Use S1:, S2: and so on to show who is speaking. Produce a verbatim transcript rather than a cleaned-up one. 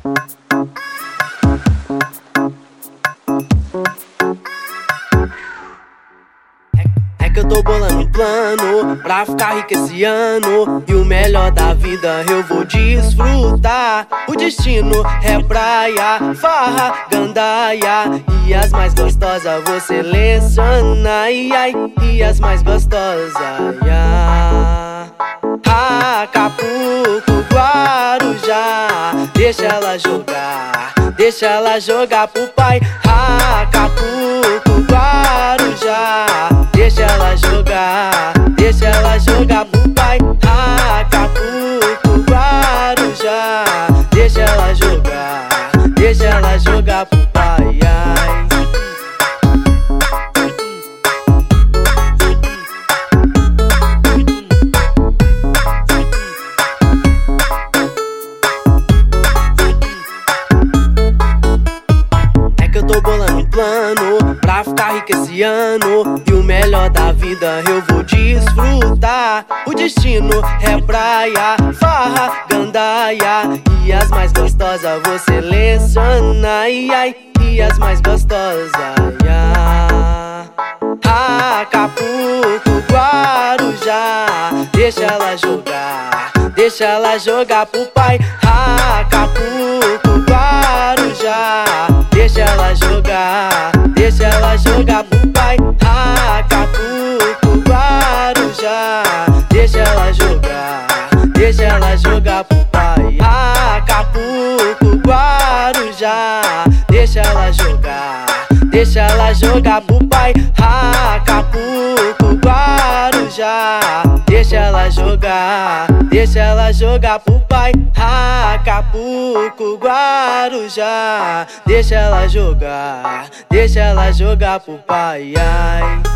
S1: É que eu tô bolando um plano pra ficar rico esse ano, e o melhor da vida eu vou desfrutar. O destino é praia, farra, gandaia, e as mais gostosas vou selecionar. Ai, ai, e as mais gostosas, ai. Acapulco, Guarujá, deixa ela jogar, deixa ela jogar pro pai. Acapulco, Guarujá, deixa ela jogar, deixa ela jogar pro pai. Acapulco, Guarujá, deixa ela jogar, deixa ela jogar pro pai. Ai. Eu tô bolando um plano pra ficar rico esse ano, e o melhor da vida eu vou desfrutar. O destino é praia, farra, gandaia, e as mais gostosas vou selecionar. Ai, ai, e as mais gostosas, ai. Acapulco, Guarujá, deixa ela jogar, deixa ela jogar pro pai. Acapulco, Guarujá, deixa ela jogar, deixa ela jogar pro pai. Acapulco, Guarujá, deixa ela jogar, deixa ela jogar pro pai. Acapulco, Guarujá, deixa ela jogar, deixa ela jogar pro pai. Acapulco, Guarujá, deixa ela jogar, deixa ela jogar pro pai. Acapulco, Guarujá, deixa ela jogar, deixa ela jogar pro pai. Ai.